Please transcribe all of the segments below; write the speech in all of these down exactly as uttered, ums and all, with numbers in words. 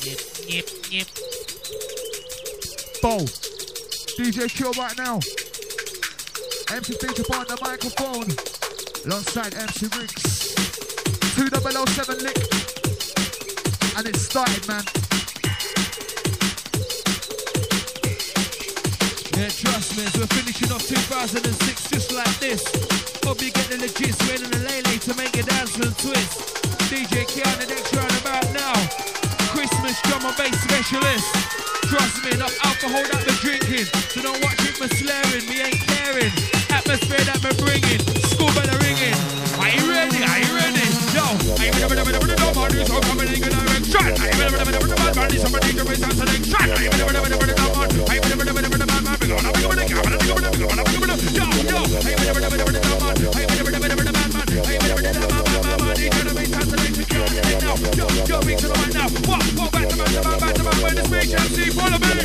Yep, yep. Bo, D J Q right now. M C Stage up on the microphone. Alongside M C Riggs. two double oh seven lick. And it started, man. Yeah, trust me, as we're finishing off two thousand six just like this. Hope you get the legit swing and the lay to make it dance and twist. D J K on the next round about now. Christmas drum and bass specialist. Trust me, enough alcohol that we're drinking. So don't watch it for slaring, we ain't caring. Atmosphere that we're bringing, school bell ringing. Are you ready? Are you ready? Yo, I ain't never never never never never never so coming in a direction. I ain't never never never never never somebody to raise a selection. I ain't never never never never never I ain't never never never never never big on a big on a big on a big on a big on a big on a yo yo I ain't never never never never never I ain't never never never never man I ain't never never never never man need to raise a selection. Now yo yo big to the right now. What what back to back to back to back when the speech M C follow me.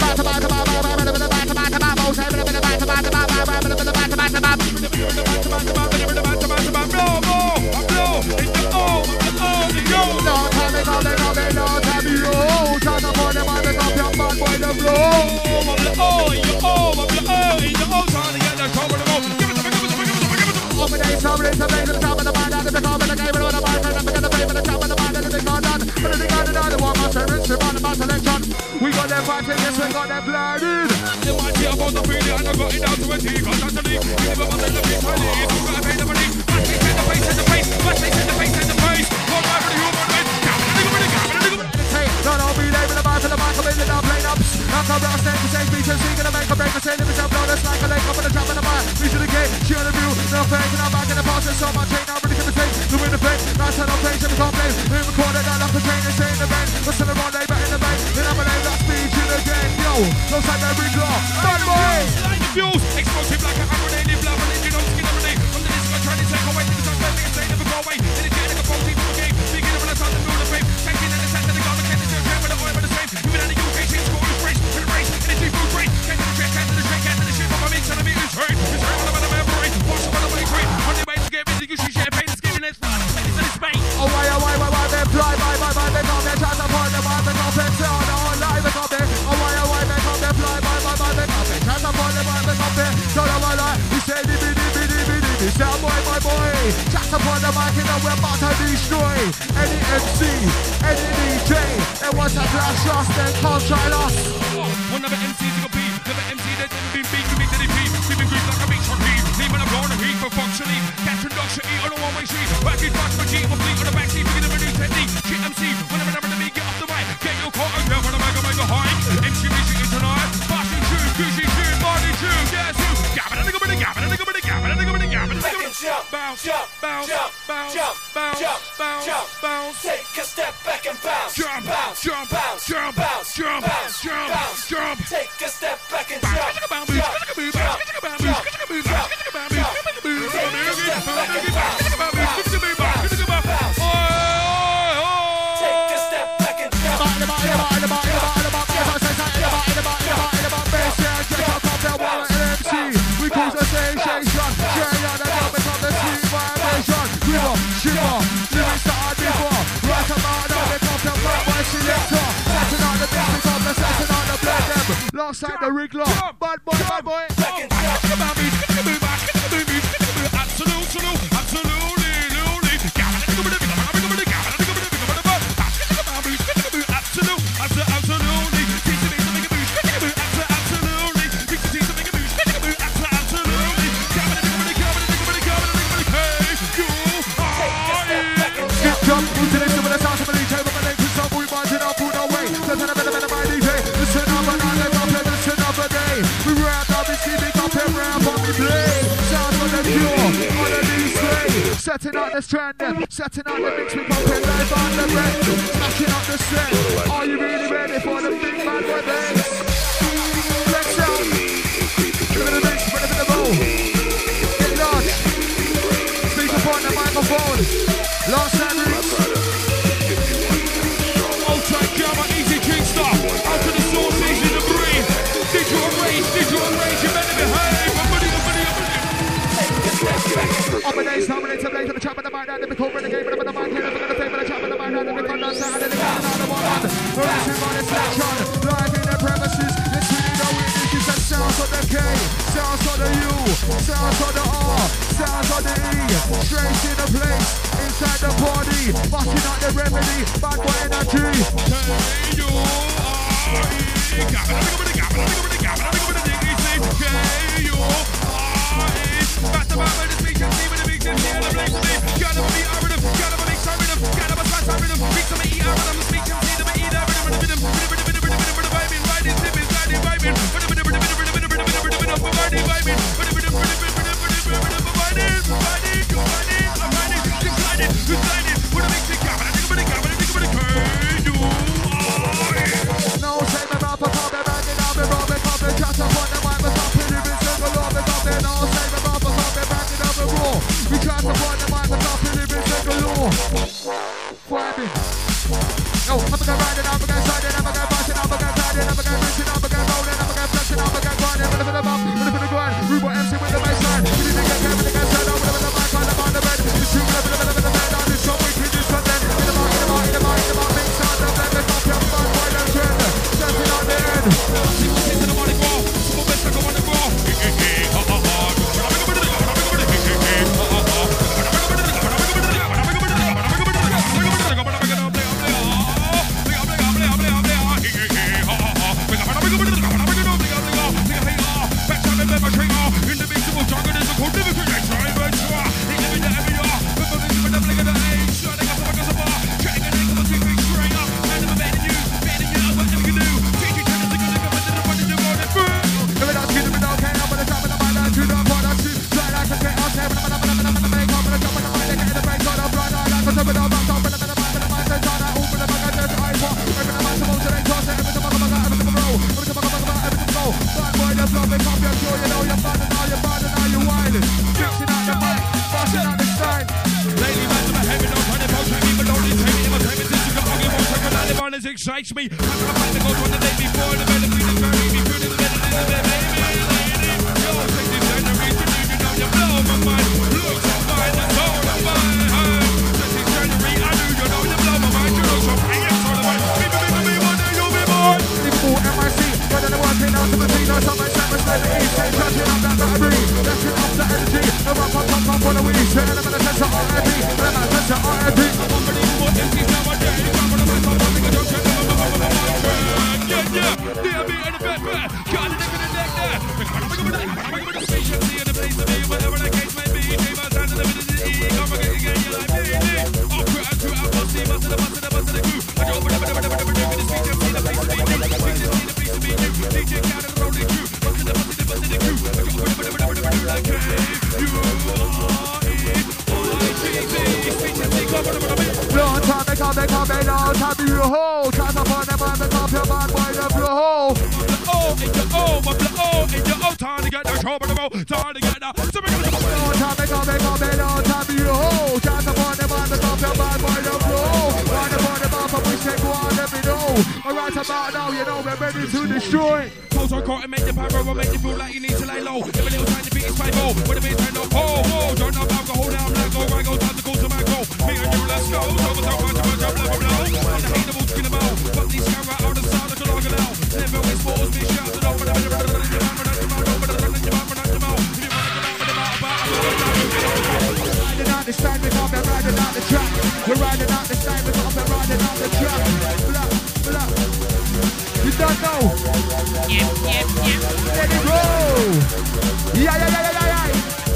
We got them fighting, yes, we got them blinded. They want to hear about the feeling and I got it down to a T. Cause that's the league, you never want to look into a league. You gotta pay the money, back face in the face in the face, back face in the face in the face. One man for the human race, gabbing a nigga with a gabbing a nigga with a hey, don't all be there with the bar to the mark, I'm in the down plane ups. Now come round stage to stage beach and see, gonna make a break and say, let me jump down, let's like a leg up in the trap in the bar. Reach to the gate, she on the view, no fake, and I'm back in the past, and so much train, now ready to take, to win the play. Now turn on place, and we can't play. We recorded that off the train and stay in the rain. We're still around, labor in the bank, then I'm a name that's speech in the game, yo. No side that ring law, bad boy! Line the fuse, explosive like a grenade, live love and engine on skin every day. From the disco trying to take away, to the top, let me say never go away. Then it's getting like a protein from the game, speaking of when I start to feel the fame. Taking in the set that the garment can't just train with the oil with the same. Even at the U K, she's score is race, for the race, and it's food race. Can't to the track, can't to the track, can't to the shit, but my mates telling me it's right. It's right when I'm on the memory, watch the one on the train. On the way to get busy, you should share pain, it's giving let's run, it's in Spain. Oh, why, oh, why, why, why, they fly, why, why, why, they come, they try to point them out, they come, they say, oh, no, live, they come, they, oh, why, oh, why, they come, they fly, why, why, why, they come, they try to point them out, they come, they, so, no, why, why, we say, dibby, dibby, dibby, dibby, sound boy, my boy, just upon the mic, and we're about to destroy any M C, any D J, that wants to flash us, then can't try us. One of the M Cs to compete, never M C that didn't be beat to meet the D P. Keeping green like a beach on heat, leaving a blown a heat for functionally. Catching dog shit eat on a one-way street. Back in back for G, I'm fleet on the backseat, picking up a new technique. Shit M C, whenever never to me, get off the mic. Get your car and get when I make a make a high. M C me shooting tonight. Bashing tune, Gucci tune, Marty tune, guess who? Gabbing a nigga with a gabbing a nigga with a gabbing a nigga with a gabbing a nigga with a jump, bounce, jump, bounce, jump, bounce, jump, bounce, jump, bounce, bounce. Take a step back and bounce, jump, bounce, jump, bounce, jump, bounce, jump, bounce, jump, bounce, jump. Take a step back and Jump, jump, jump, jump, jump, jump, jump, jump, jump, jump, take a step back and jump. We cause the sensation, straight out the top of the sweet vibration. River, shiver, lyrics that I before. Right about now, they come from right by selector. Setting out the mix, we come to setting out the black them. Last time the Riggler, bad boy, bad boy. Absolutely, absolutely, Jump into the with the sound of the D J, but my name is up, we marching up, put away. Listen up, listen up, my D J. Listen up, and I'll let up, listen up a day. We round up, we see me up and round, but we play. Sound from the pure, on the D-Sway. Setting out the strand, setting out the mix, we pump it live on the breath. Smashing up the set. Are you really ready for the big bad boy bass? Flex out. Give it a mix, put it in the bowl. Get large. Speak upon the microphone. Last time. Up and down, dominate, to blade, to the trap, and the mind, and the call, renegade, but I'm the mind, and the play, but the trap, and the mind, and the con, and the con, and the con, and the con, Straight in the place, inside the party, busting out the remedy, bad boy energy. K U R E, gabba, gabba, gabba, gabba, gabba, gabba, K U R E. Back to back with the speech and see with the big city and the place to be. Gotta be our rhythm, gotta be our rhythm, gotta be our rhythm. Big to me, our rhythm, speech and see the me, the rhythm, the rhythm, the rhythm, the rhythm, the rhythm, the vibing, riding, sipping, sliding, vibing, the rhythm, the rhythm, the rhythm, the rhythm, the rhythm, the rhythm, riding, vibing, the rhythm, the rhythm, the rhythm, the rhythm, the riding, riding, you riding, I'm riding, you sliding, you sliding, with a big tick, gabba, gabba, gabba, gabba, K U R E. No, say me about the pop, and it out, and roll, and pop, and just up on the mic, but stop it, living single, love, and stop it. No, say me about the pop, and back it up and roll. We try to run the mic, but stop it, living single, law. Flapping. Yo, I'm gonna ride it, I'm gonna slide it, I'm gonna bust it, I'm gonna glide it, I'm gonna rinse it, I'm gonna roll it, I'm gonna flex it, I'm gonna grind it, I'm gonna put it up, I'm gonna put it grind. Rubo M C with the baseline. You need to get careful, you get set up, with the mic, I'm on the bed. It's too good, I'm gonna bed, I'm just so wicked, this one then. In the mark, in the mark, in the mark, in the mark, mix sound, the blend, the top, your fun, boy, don't turn. Stepping on the end. See what's into the money ball, some best I go on the ball. Excites me. I'm gonna find the gold one the day before the better be the very be good in the better than the baby lady. Yo, take this generation, you know you blow my mind. Look so fine, that's all I'm fine. This is January, I do, you know you blow my mind. You look so fine, it's all about me, me, me, me, one day you'll be born. Liverpool M I C, better than working out to the scene. No summer, summer, stay the east, stay touching up that battery. Lashing up the energy. No rap, pop, pop, pop on the weed. Say element of sense of R I P, element of sense of R I P. I'm unbelievable, M Cs nowadays. I'm gonna make some money, don't check them. Yeah, yeah, yeah, me and the bad bad. Got it in the neck there. I'm going to speak and see in the place to be, whatever the case may be. Came out down to the middle of the E. Come again, again, you like me. I'll put out to our bossy, bust to the bust to the bust to the crew. I go over the better, better, better, better, speak and see the place to be. Speak and see the place to be. D J Khaled and the rolling crew. Bust to the bust to the bust to the crew. I go over the better, better, better, better, like K U R E I T Z. Speak and see, come on, come on, long time they come, they come, they long time you hold. Try to find them on the top, your bad boy, the blue hole. Oh, in your oh, my blood, oh, in your oh, time to get the show, but the roll, time to get the. Long time they come, they come, they long time you hold. Try to find them on the top, your bad boy, the blue hole. Find them on the mouth, I wish they go on, let me know. Alright about now, you know we're ready to destroy. Pose on court and make the pyro, will make you feel like you need to lay low. Give a little time to beat his five oh. When the beat turn up, oh, oh, turn up alcohol, now I'm like, go, right, go, time to go to my goal. Me and you, let's go. Over top, watch, watch, I'm level blow. On the hate, the boots, skin them out. But these camera out of the sound, like a log now. Never waste balls, be shouted up, but I'm running your mouth, running your mouth, running your mouth, running your mouth, running your mouth. If you want to come out with the mouth, but I'm riding out the stand, we come and riding out the track. We're riding out the stand, we come and riding out the track. Blah, blah. You don't know. Yep, yep, yep. Let it go. Yeah, yeah, yeah, yeah, yeah.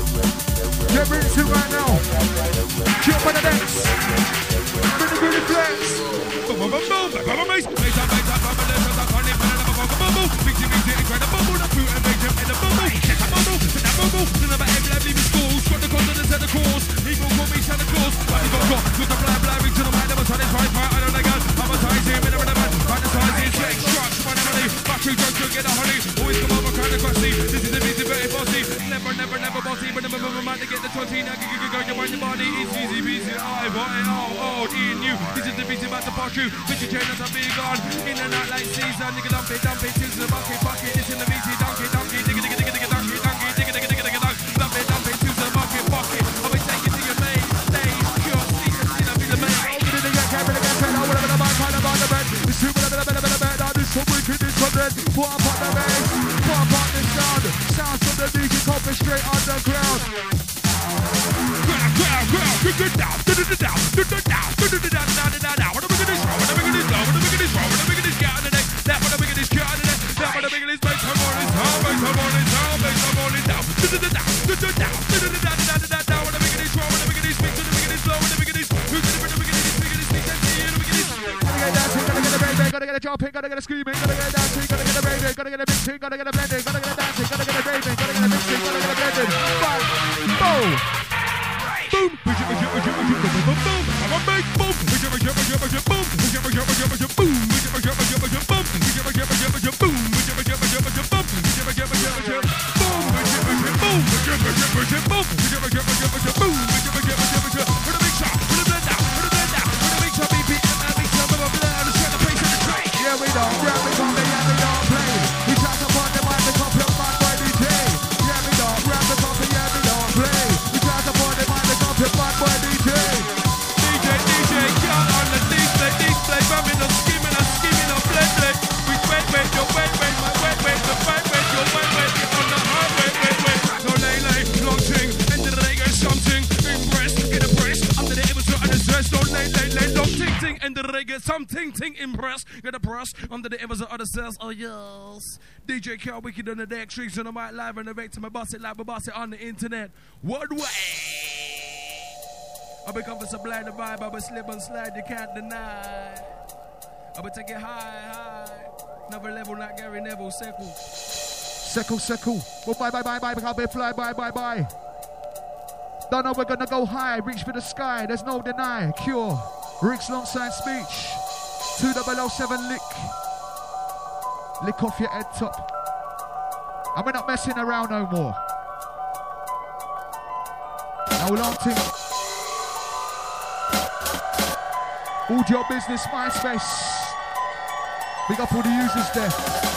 Get ready to right now. Jump on the decks. Pretty, pretty flex. Boom, boom, boom, boom. Boom, boom, boom. Make up, make up, boom, boom, boom, boom, boom, boom, boom, boom. Mix it, mix it, incredible, boom, boom, and make them in the boom, boom. Get the boom, boom, get that boom, boom. Then I'm every life leaving school. Got the confidence and the course. He gon' call me Santa Claus. But he gon' got, look, I'm blah, blah, reach to the mind. I'm a son, it's right, right, I don't like it. I'm a size here, minute, minute, minute. Find the size here, shake, struck, money, money. Battery drugs to get a honey. Always come over, kind of crusty. This is the busy, very bossy. Never, never, never bossy. But never, never mind to get the twenty. Now, go, go, go, go, your body. It's easy, busy. I want it all, all in you. This is the busy about to part you. Bitchy trainers are big on. In and out like season. Nigga, dump it, dump it. This is the bucket, bucket. This in the busy. Donkey, donkey. Digga, digga, digga, digga, donkey, donkey. Digga, digga, digga, digga, donkey. Dump it, dump it. This is the bucket, bucket. I'll be taking to your main stage. Pure secret. See, I'll be the main. Put up on the bass, put up on the sound. Sounds from the D J Copper straight underground. Grab, grab. Gotta get a jumping, gotta get a screaming, gotta get a dancing, gotta get a raving, gotta get a mixing, gotta get a blending, gotta get a dancing, gotta get a raving, gotta get a mixing, gotta get a blending. Bang, boom, boom, boom, boom, boom. I'm a big boom, boom, boom, boom, boom, boom, yeah, we don't rap, we don't play, yeah, we don't play. We try to put the mic, the copy of my boy D J. Yeah, we don't rap, the copy, yeah, we don't play. We try to put the mic, the copy of my boy D J. D J, D J, count on the display, display, bumping, I'm skimming, I'm skimming, I'm play, play. We wait, wait, yo, wait, wait, my wait, wait, the fight, wait, yo, wait, wait, get on the hard, wait, wait, wait. No lay, lay, long thing, and the reggae something, impress, get a press, under the episode of the stress, no lay, lay, lay, long ting, ting, and the reggae something, ting, impress, get a press, under the episode of the cells, oh yes. D J Cal Wicked on the deck, streaks on the mic, live and direct to my boss it live, my boss it on the internet. Worldwide. I'll be coming some blind the vibe, I'll be slip and slide, you can't deny. I'll be taking high, high. Never level like Gary Neville, Seckle. Seckle, Seckle. Well, bye, bye, bye, bye, I'll be fly, bye, bye, bye. Don't know we're gonna go high, reach for the sky, there's no deny. Cure, Rick's long sign speech. two double oh seven lick. Lick off your head top. And we're not messing around no more. Now long thing. Audio Business MySpace. Big up all the users there.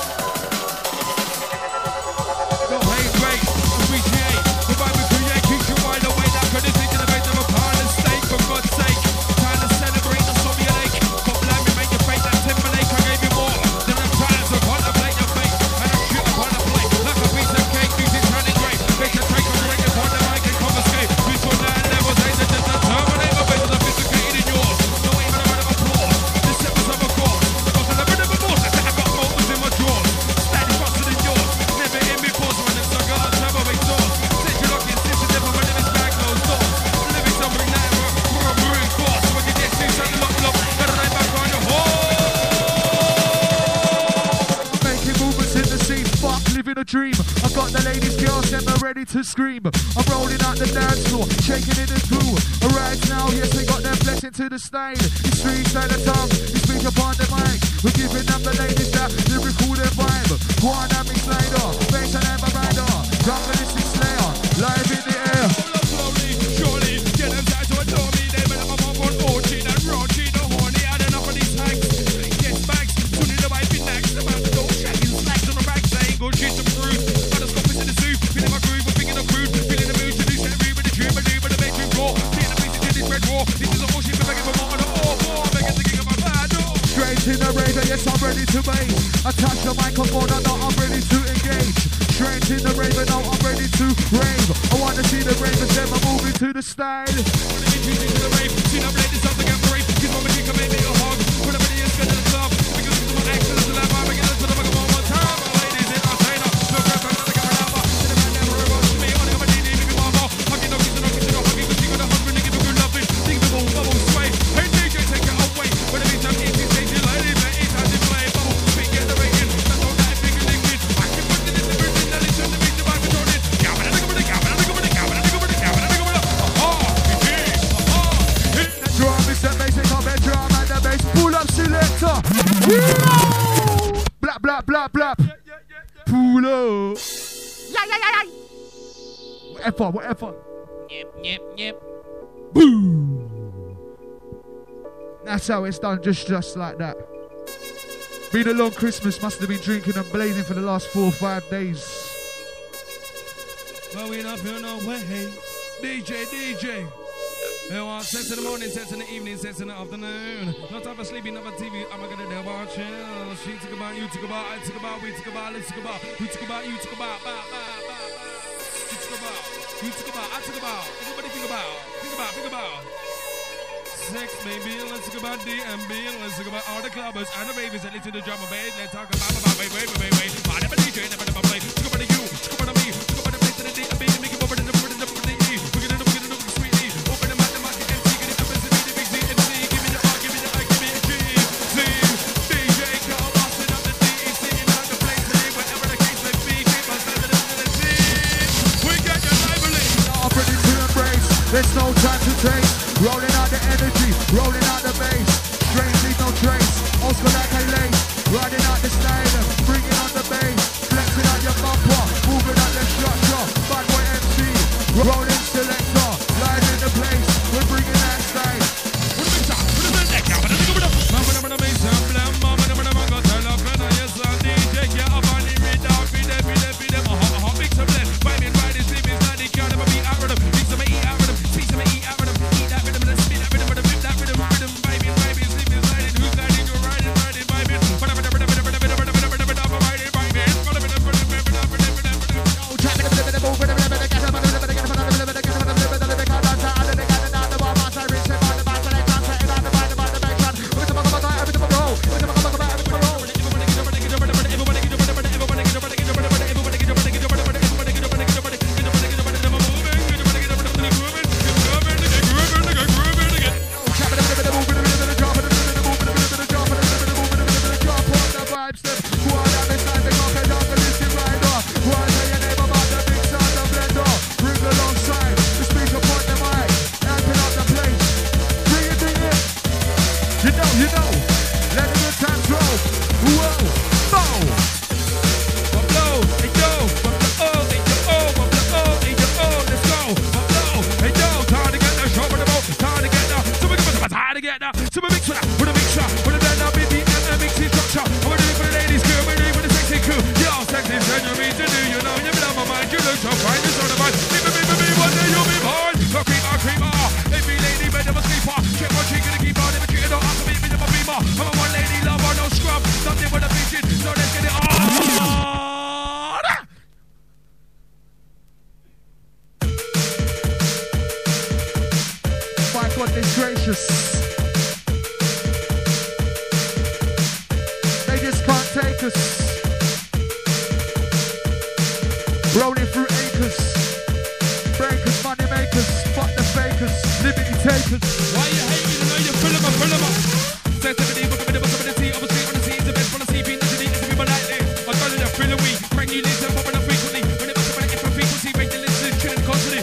Go hey, great, appreciate the vibe we create, keeps you wide awake. That could have taken the bait of a pound and steak, for God's sake. Time to celebrate the Soviet ache. Got blind, we make you fake that Timberlake. I gave you more than I'm trying to contemplate your fate. And I shoot upon a plate like a piece of cake. Music's running great. They can take a break upon the mic and confiscate. Peaceful nine levels, they said just a terminate. My face is sophisticated in yours. No even a round of applause. This episode's of a course. Because I never never more. I got motors in my drawers. Standing faster than yours. Never in me pause when it's like a turbo exhaust. Take your lock in, since you never run in this bag, no doors. Living something now, we're a brewing force. When you get six, shut the lock, lock. Gotta lay back on your horse. Making movements in the scene, fuck living a dream. I got the ladies, girls, and they're ready to scream. I'm rolling out the dance floor, shaking it in through. Right now, yes, we got them blessing to the style. It's streets and the tongue, we speak upon the mic. We're giving them the ladies that lyrical their vibe. Go on and mix slider, bass and ever rider. Jungleistic slayer, live in the air. Slowly, surely, get them tied to adore me. They better come up on orchid and raunchy, the horny. Had enough of these hags. Yes, bags, soon in the wife in next. The man don't shagging slacks on the rack, saying good shit to prove. But the scope is in the soup, feeling my groove, we're picking the crude. Feeling the mood to do set with the tune, but do with the bedroom floor. Seeing the pieces in this red war. This is a bullshit, we're begging for more on the war. More, begging to kick up my bad door. Straight in the raver, yes, I'm ready to base. I touch the microphone, I know I'm ready to engage. Straight in the raver, now I'm ready to rave. I wanna see the ravers, then I'm moving to the style. Wanna introduce you to the rave, see them ladies up again brave. Kiss my chick, I made me a hug. Put everybody else get to the club. Because it's my action, it's the lab, I'm making it to the microphone one more time. My ladies in Artaina, no crap, I'm not a camera lover. See the man never ever to me, only my D D, make me mama. Hugging, no kissing, no kissing, no hugging, but she got a husband, nigga, good loving. Think the ball, bubble, sway. Hey, D J, take it away. When the beats I'm eating, take it lady, man, it's time to play. Bubble, speak, get the rating. That's all that big and liquid. I can put it in the bridge, and listen to me, the back and on it. Gabba, nigga, with the gabba, nigga, with the gabba, nigga, with the gabba, nigga, with the aha, aha, hit. Drum is the basic of the drum and the bass. Pull up selector. Yeah! Blap, blap, blap, blap. Pull up. Yeah, yeah, yeah, yeah. Whatever, whatever. Yep, yep, yep. Boom. That's how it's done, just, just like that. Been a long Christmas, must have been drinking and blazing for the last four or five days. But we not feel no way. D J, D J. You want sex in the morning, sex in the evening, sex in the afternoon. No time for sleeping, never T V. I'm gonna do about chill. She took about, you took about, I took about, we took about, let's took about, who took about, you took about, ba, ba, ba, ba. You took about, you took about, I took about. Everybody think about, think think about, think about. Sex, maybe, let's talk about D M B, let's talk about all the clubbers and the ravers that listen to drum and bass. Let's talk about, about, wait, wait, wait, wait, wait. I never D J, never, never play. Talk about you, talk about me, talk about the place to the D M B, make it over to the front and the front of the E. We're gonna do, we're gonna do, sweetie. Open the mouth, the mouth, the M C, get it up and the big C M C. Give me the R, give me the I, give me the G. C, D J, Carl, Austin, up the D E C, out the place today, wherever the case may be. Keep my side of the C. We got your lively. Now ready to embrace. There's no time to taste. Rolling out the energy, rolling out the bass. Strange, leave no trace. Old school like I lace. Riding out the style, bringing on the bass. Flexing out your bumper, moving out the structure. Bad boy M C, rolling selector. Live in the place, we're bringing that style. What is that? What is that? What is that? Mama, mama, mama, mama, mama, mama, mama, go tell a friend, yes, I D J, get up on the radar, feed them, feed them, feed them, oh, oh, oh, mix them, blend, vibing, riding, sleeping, standing, can't never be out with them, mix them, eat out with them, speak them, eat out with them, eat that rhythm, and spin that rhythm, and flip that rhythm, rhythm, vibing, vibing, sleeping, sliding, who's sliding, you're riding, riding, vibing, whatever, whatever, whatever, whatever, whatever, whatever, whatever, whatever, riding, vibing, whatever, whatever, whatever, whatever, whatever, whatever, Trying to get it over, whatever, whatever, get it, whatever, whatever, get it, whatever, whatever, get it, whatever, whatever, get it, whatever, Goodness gracious. They just can't take us. Rolling through acres. Breakers, money makers, fuck the fakers, liberty takers. Why you hating? You know you're full of a, full of a. Sensitivity, book of the possibility, obviously on the scene, the best from the C P, nothing to people like this. I'm telling you, feel a week, brand new listen, popping up frequently. When it must have been a different frequency, make the listen, chilling constantly.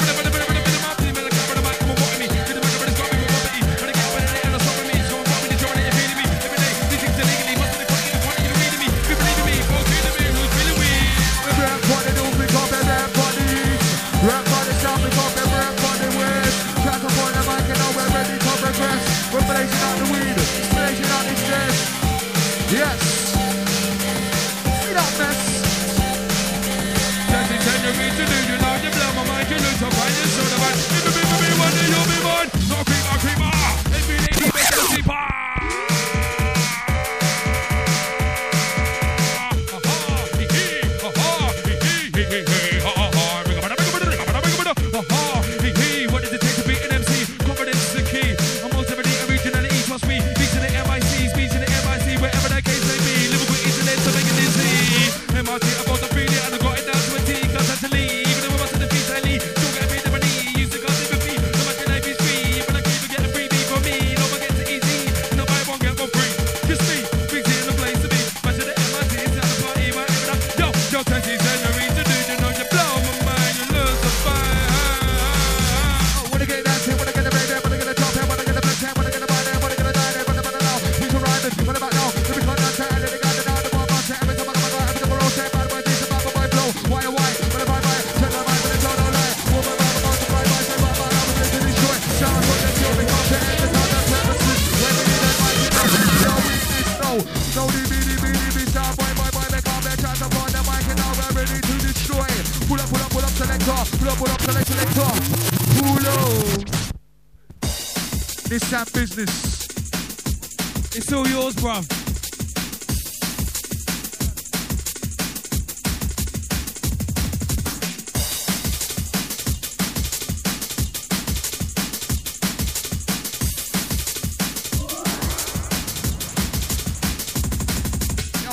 This that business. It's all yours, bruv.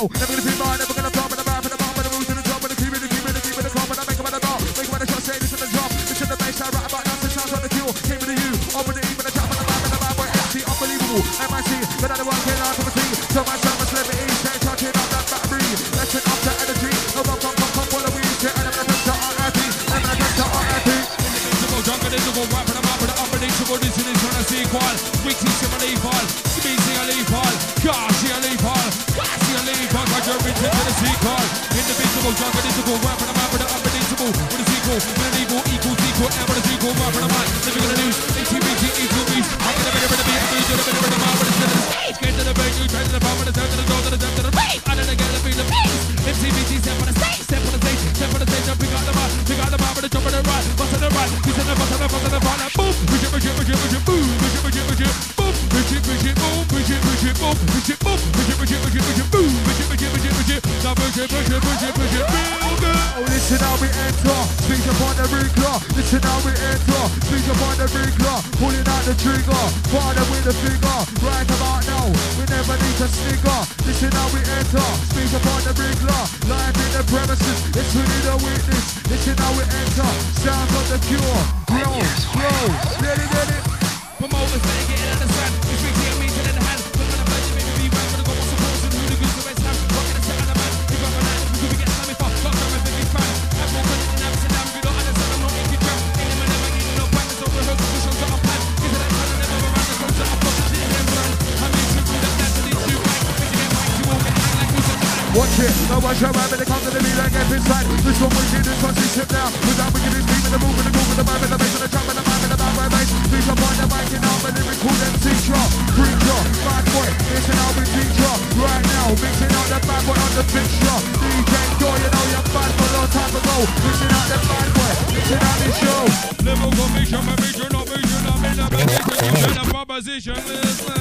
now. Never gonna be mine, never gonna flop in the mouth, in the mouth, in the rules, in the top, in the keep, in the keep, in the keep, in the top, and I make them at the door. Make them at the shot, say this in the drop. This in the bass, I rap about nothing, sounds like the cure. Came with the U, on with the E, with the top, and the mouth, and the mouth, boy, M C, unbelievable. M I C, but I don't want to get out of the sea. So my son, my celebrity, stay touching up that battery. Let's turn up the energy. No, come, come, come, come, follow me, shit, and I'm gonna touch the R I P. I'm gonna touch the R I P. Indivisible, jungle, invisible, rap, and I'm up with the unpredictable, this is trying to see qual. Wixie, Simile, Fall, Speezy, Ali, Fall, Gashi, Ali, Fall, Gashi, Ali, Fall, I jump into the sequel. Indivisible, jungle, invisible, rap, and I'm up with the unpredictable, with the sequel, with an equal, equal, equal, and with a sequel, rap, and I'm up, living in the news, A T V T, equal me, I'm gonna be able to be a beat, to the better, but I'm with the center of the stage, get to the bank, you try to the bomb, and the turn to the door, to the depth of the race, I don't get to be the face, M C V T, step on the stage, step on the stage, step on the stage, and pick out the bar, pick out the bar, with the jump on the right, bust on the right, he's in the bust on the bust on the front, and boom, push it, push it, push it, push it, boom, push it, push it, push it, boom, push it, push it, boom, push it, push it, boom, push it, boom, push it, push it, push it, push it, boom, push it, push it, push it, push it, now push it, push it, push it, push it, real good. Oh, listen how we enter, speak upon the wrinkler. Listen how we enter, speak upon the wrinkler. Pulling out the trigger, father with the finger. Right about now, we never need to snigger. Listen how we enter, speak upon the wrinkler. Live in the premises, it's really the witness. Listen how we enter, sounds of the cure. Grow, grow, let it, let it. Promoters better get it understand. It's big to me, in the hand. We're gonna play the baby, right? Gonna go on support and who the goose the West Ham. Rocking the set on the man. We got my night, we could be getting something for. Got some of big fan. I'm walking in Amsterdam, you don't understand, I'm not making jam. Ain't never never getting no practice over her, the shows that I plan. Is it that kind of never around the songs that I've got to see them run? I'm in tune with that dance to these two banks. Making it right, you won't get hang like who's on the line. Watch it, no one show up when it comes to the beat like F inside. This one we did, this one she shipped now. Without we get this beat in the move, in the move, in the vibe, in the bass, in the trap, in the vibe, in the vibe, bass. Speak up on the mic and I'm a lyrical M C drop. Preacher, bad boy, listen how we teacher. Right now, mixing out the bad boy on the picture. D J Door, you know you're bad for a long time ago. Mixing out the bad boy, mixing out this show. Level commission, my vision, no vision, I'm in a position, you a proposition, listen.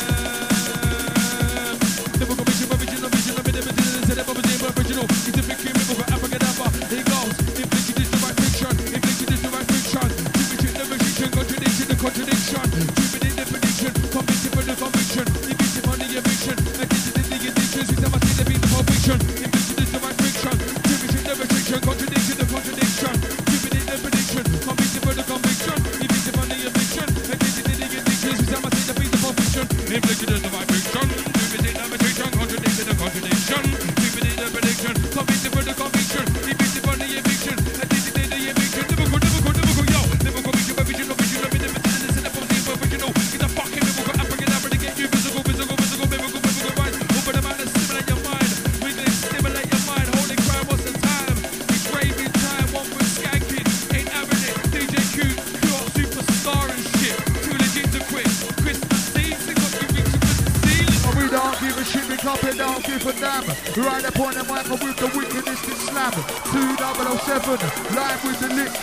Level commission, my vision, no vision, I'm in a position, instead of opposite, original. It's a big criminal for Africa, it goes. Infliction is the right fiction, infliction is the right fiction. Division, the vision, contradiction, the contradiction. Keeping in the prediction, conviction for the conviction. Eviction for the eviction, addiction to the addiction. Since I must see the beat of conviction. Infliction is the right fiction, division, the restriction, contradiction, the contradiction. Keeping in the prediction, conviction for the conviction. Eviction for the eviction, addiction to the addiction. Since I must see the beat of conviction. Infliction is the right fiction, division, the restriction, contradiction, the contradiction. Keeping in the prediction, conviction for the conviction. Eviction for the eviction, addiction to the eviction. Never go, never go, never go, yo. Never go, vision, vision, vision, I'm in the middle, listen up, I'm the original. It's a fucking never go, African, I'm gonna get you physical, physical, physical, biblical, biblical, right? Open the mind and stimulate your mind. With this, stimulate your mind. Holy crap, what's the time? It's raving time, one with skanking. Ain't having it. D J Q, pure superstar and shit. Too legit to quit. Christmas Eve, sing what you reach to the ceiling. We don't give a shit, we clap it, don't give a damn. Right up on the mic with the wickedness to slam. two double oh seven, live with the lick.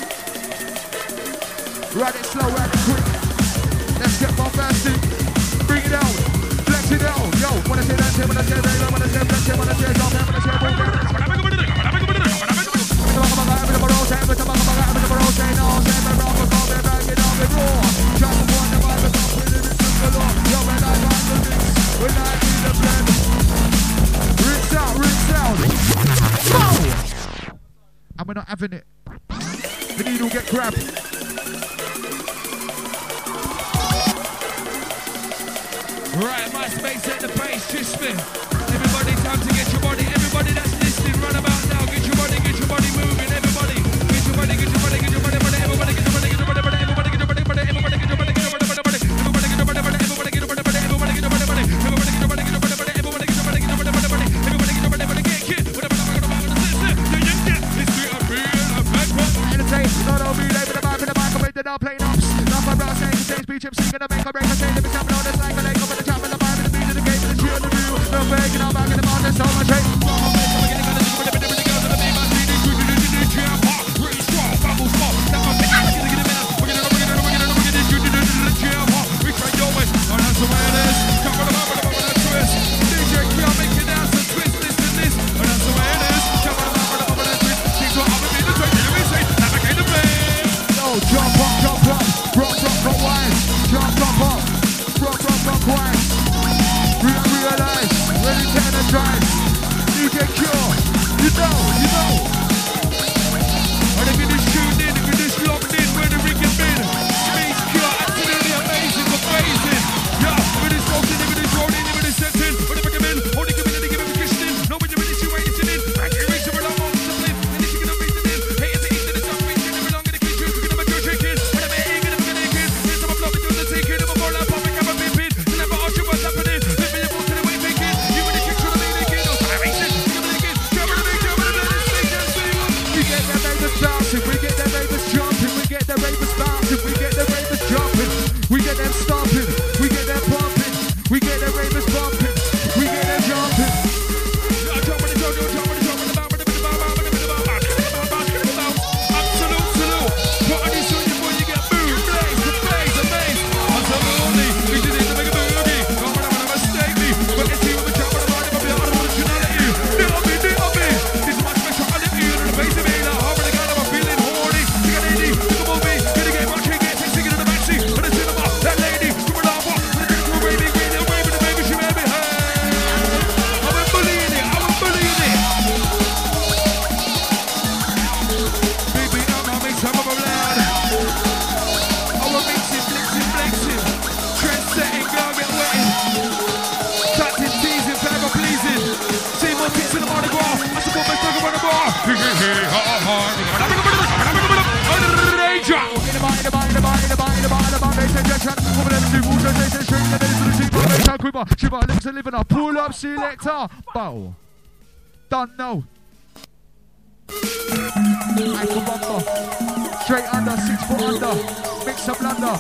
Ride it slow, ride it quick. Let's get bombastic. Bring it out, flex it out. Yo, wanna say that, wanna say that, wanna say flex it, wanna say drop it, wanna say boom, wanna say rinse out, rinse out. And we're not having it. The needle get grabbed. Right, my space at the base, just spin. Everybody, time to get your body. Everybody that's listening, run about now. Get your body, get your body moving. Everybody, get your body, get your body, get your body, body. Everybody, get your body, get your body, body. Everybody, get your body, body. Everybody, get your body, get your body, body, body. Everybody, get your body, body. Everybody, get your body, body. Everybody, get your body, body. Everybody, get your body, get your body, body. Everybody, get your body, get your body, body, body. Everybody, get your body, body. Get kid. Whatever the fuck I'm about to say. Yeah, yeah, yeah. It's real, real, a bad one. Entertain, not all be there with the back, with the back, with the now playing ups. Not my brass, saying, saying, speech, I'm singing, I make a break, I say, let me come on this like a leg, over the top of the vibe, the beat of the game, the tree on the view. No faking, I'm back in the mountain, so much hate. Jump up, jump up, rock, rock, rock, wine. Jump up, up, rock, rock, rock, wine. Real, realize, ready to energize. time quiver, shiver, lips and living up. Pull up, selector. Bow. Done now. Ankle bumper. Straight under, six foot under. Mix a blunder.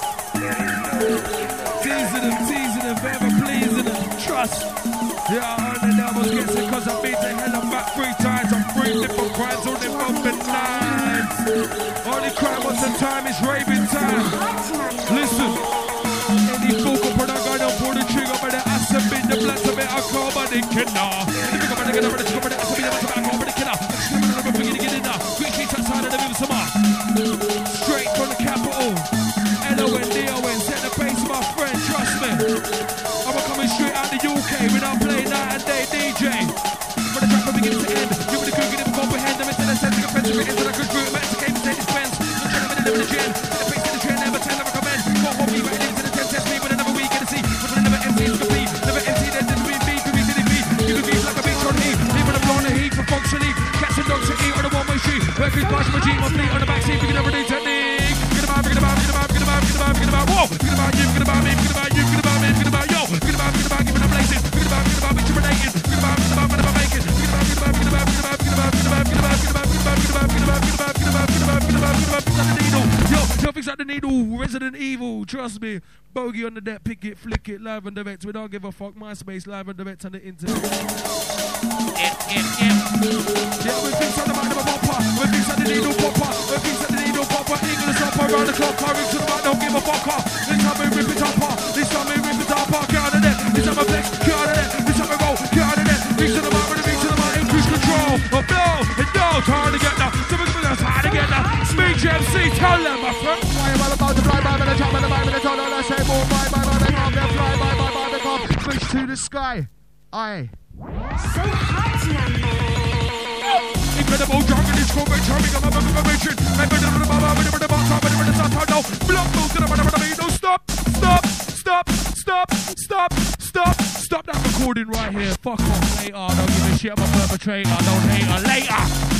Teasing them, teasing them, forever pleasing them. Trust. Yeah, I only never gets it cause I've been to hell and back three times. I'm three different crimes, all them open lines. Only crime once a time is raving time. Listen. Any focal product I don't pull the trigger, but the ass have been the blood of it, I call my dick killer. The big up and the get up and the chicken, but the ass have been the blood of it, I call my dick killer. I'm never forgetting to get in now. Quick streets outside of the river, some more. Straight from the capital. L O N D O N, set the pace, my friend, trust me. I'm coming straight out the U K without playing night and day D J. From the track from beginning to end, you would have couldn't comprehend them until I send the offensive it into the good group, man, to came to take this fence. I'm trying to minute the gen, set the pace to the trend, never tell, never commend. Got one me right into the ten, test me with another week in the sea. But never M C is complete, never M C then didn't be B, could be to the B. You could be like a beach on heat, leaving a blonde heat for folks to leave. Cats and dogs to eat on a one-way street. Working class my G, my fleet on the backseat, we can never do technique. Forget about, forget about, forget about, forget about, forget about, forget about, whoa! Forget about you, forget about me, forget about you, forget about me, forget about yo! Forget about, forget about giving up blazing, forget about, forget about rejuvenating, forget about, forget about, forget about making, forget about, forget about, forget about, forget about, forget about, forget about, forget about, forget about, forget about, forget about, forget about, forget about, forget about, forget about, forget about, forget about, fix up the needle, yo, yo, fix up the needle, Resident Evil, trust me, bogey on the deck, pick it, flick it, live and direct, we don't give a fuck, MySpace, live and direct on the internet. Yeah, yeah, yeah. Yeah, we fix up the mind of a bumper, we fix up the needle popper, we fix up the needle popper, English up around the clock, carrying to the back, don't give a fucker. This time we rip it up, this time we rip it up, get out of there, this time I flex, get out of there, this time I roll, get out of there, reach to the mind, reach to the mind, increase control, oh no, and no, time to get now, it's hard to get now, Speech M C, tell them, my friend. Why am I about to fly by the top of the mind, the top of the say, boom, bye, bye, bye, bye, bye, fly by, by, by, the cop, push to the sky. Aye. So hot tonight. Incredible jargon is covered, charming of my information. I'm better than the baba, I'm better than the boss, I'm better than the top, no. Block those to the bottom of the video. Stop, stop, stop, stop, stop, stop, stop that recording right here. Fuck off later, don't give a shit, I'm a perpetrator, don't hate her later.